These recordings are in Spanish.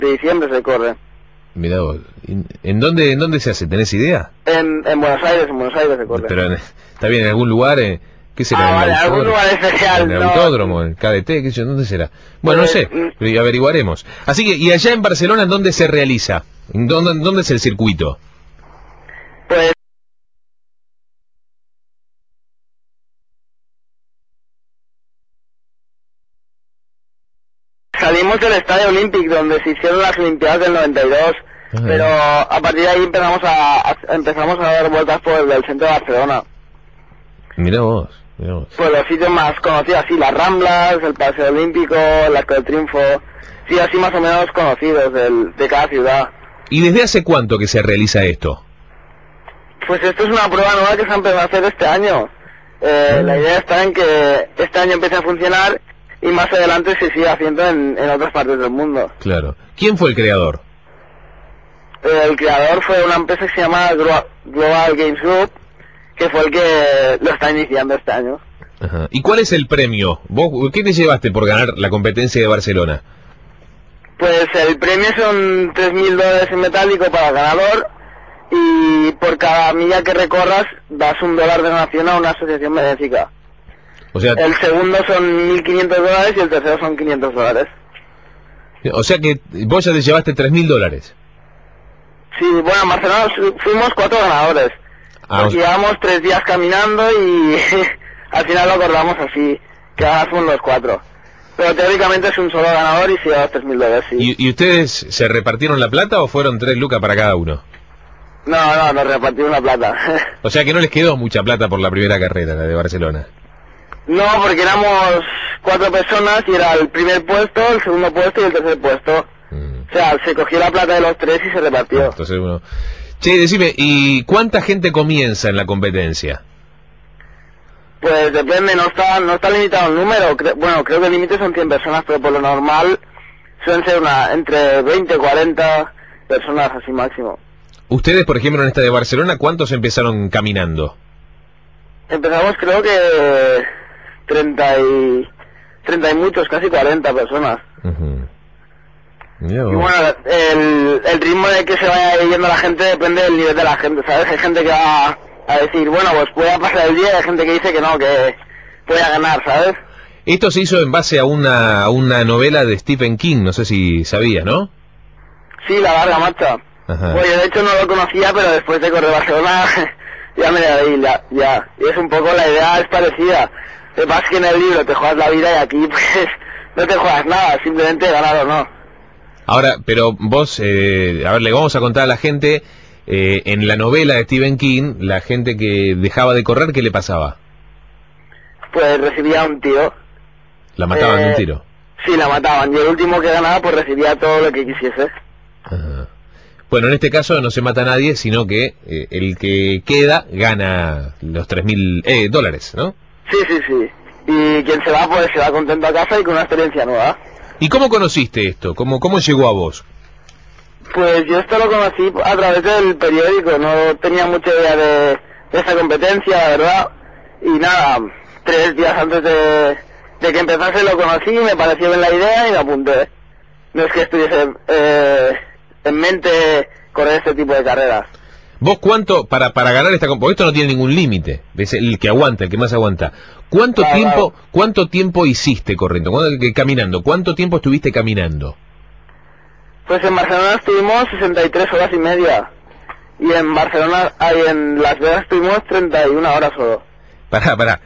de diciembre se corre. Mirá vos, ¿en dónde se hace? ¿Tenés idea? En Buenos Aires se corre. Pero está bien, en algún lugar, ¿qué será? Vale, algún lugar especial. En el autódromo, en KDT, qué sé yo, ¿dónde será? Bueno, no sé, averiguaremos. Así que, ¿y allá en Barcelona dónde se realiza? ¿Dónde es el circuito? Pues salimos del Estadio Olímpico, donde se hicieron las Olimpiadas del 92, pero a partir de ahí empezamos a dar vueltas por el centro de Barcelona. Mirá vos. Pues los sitios más conocidos, así las Ramblas, el Paseo Olímpico, el Arco del Triunfo, sí, así más o menos conocidos de cada ciudad. ¿Y desde hace cuánto que se realiza esto? Pues esto es una prueba nueva que se ha empezado a hacer este año. La idea está en que este año empiece a funcionar y más adelante se siga haciendo en otras partes del mundo. Claro. ¿Quién fue el creador? El creador fue una empresa que se llama Global Games Group, que fue el que lo está iniciando este año. Ajá. ¿Y cuál es el premio? ¿Vos qué te llevaste por ganar la competencia de Barcelona? Pues el premio son $3.000 en metálico para el ganador, y por cada milla que recorras das $1 de donación a una asociación benéfica. O sea, el segundo son $1.500 y el tercero son $500. O sea que vos ya te llevaste $3.000. Sí, bueno, en Barcelona fuimos 4 ganadores. Porque llevamos 3 días caminando y al final lo acordamos así, que ahora fuimos los 4. Pero teóricamente es un solo ganador y se lleva $3.000, sí. ¿Y ustedes se repartieron la plata o fueron 3 lucas para cada uno? No, nos repartimos la plata. O sea que no les quedó mucha plata por la primera carrera, la de Barcelona. No, porque éramos 4 personas y era el primer puesto, el segundo puesto y el tercer puesto. O sea, se cogió la plata de los 3 y se repartió. Entonces uno... Che, decime, ¿y cuánta gente comienza en la competencia? Pues depende, no está limitado el número. Bueno, creo que el límite son 100 personas, pero por lo normal suelen ser entre 20 y 40 personas así máximo. Ustedes, por ejemplo, en esta de Barcelona, ¿cuántos empezaron caminando? Empezamos creo que 30 y muchos, casi 40 personas. Y bueno, el ritmo de que se vaya yendo la gente depende del nivel de la gente, ¿sabes? Hay gente que va a decir, bueno, pues puede pasar el día, y hay gente que dice que no, que puede ganar, ¿sabes? Esto se hizo en base a una novela de Stephen King, no sé si sabías, ¿no? Sí, La Larga Marcha. Ajá. Pues yo de hecho no lo conocía, pero después de correr Barcelona ya me la leí, ya. Y es un poco, la idea es parecida. Lo que pasa es que en el libro te juegas la vida y aquí pues no te juegas nada, simplemente ganar o no. Ahora, pero vos, a ver, le vamos a contar a la gente, en la novela de Stephen King, la gente que dejaba de correr, ¿qué le pasaba? Pues recibía un tiro. ¿La mataban de un tiro? Sí, la mataban, y el último que ganaba pues recibía todo lo que quisiese. Ajá. Bueno, en este caso no se mata a nadie, sino que el que queda gana los $3.000, ¿no? Sí. Y quien se va, pues se va contento a casa y con una experiencia nueva. ¿Y cómo conociste esto? ¿Cómo llegó a vos? Pues yo esto lo conocí a través del periódico, no tenía mucha idea de esta competencia, la verdad. Y nada, 3 días antes de que empezase lo conocí, me pareció bien la idea y me apunté. No es que estuviese en mente correr este tipo de carreras. ¿Vos cuánto, para ganar esta competencia, porque esto no tiene ningún límite, es el que aguanta, el que más aguanta, ¿cuánto tiempo hiciste corriendo, caminando? ¿Cuánto tiempo estuviste caminando? Pues en Barcelona estuvimos 63 horas y media, y en en Las Vegas estuvimos 31 horas solo. Pará,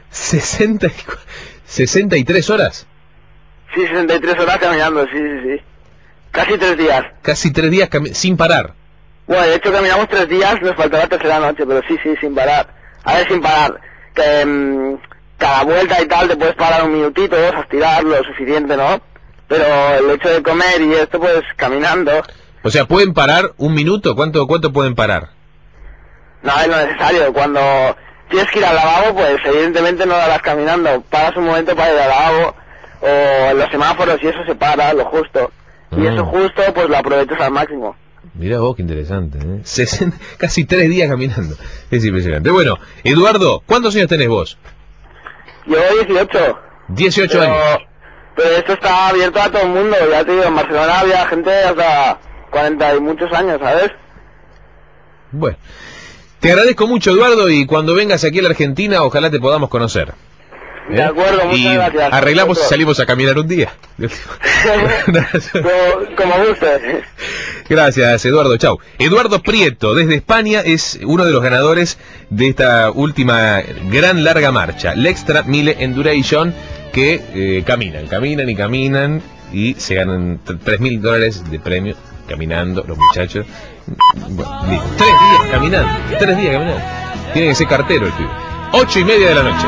63 horas. Sí, 63 horas caminando, sí. Casi 3 días. Casi 3 días sin parar. Bueno, de hecho caminamos 3 días, nos faltó la tercera noche, pero sí, sin parar. A ver, sin parar. Que cada vuelta y tal te puedes parar un minutito, a estirar lo suficiente, ¿no? Pero el hecho de comer y esto, pues caminando. O sea, ¿pueden parar un minuto? ¿Cuánto pueden parar? No, es lo necesario. Cuando tienes que ir al lavabo, pues evidentemente no lo harás caminando. Paras un momento para ir al lavabo, o en los semáforos y eso se para, lo justo. Y eso justo, pues lo aprovechas al máximo. Mirá vos, qué interesante, ¿eh? Casi 3 días caminando. Es impresionante. Bueno, Eduardo, ¿cuántos años tenés vos? Yo 18. 18 años. Pero esto está abierto a todo el mundo, ya te digo, en Barcelona había gente hasta 40 y muchos años, ¿sabes? Bueno, te agradezco mucho, Eduardo, y cuando vengas aquí a la Argentina, ojalá te podamos conocer. De acuerdo, muchas gracias. Arreglamos y salimos a caminar un día. Como guste. Gracias, Eduardo. Chau. Eduardo Prieto, desde España, es uno de los ganadores de esta última gran larga marcha, la Extra Mile Enduration, que caminan y se ganan $3.000 de premio caminando los muchachos. Bueno, listo. 3 días caminando. Tiene que ser cartero el pibe. 8:30 de la noche.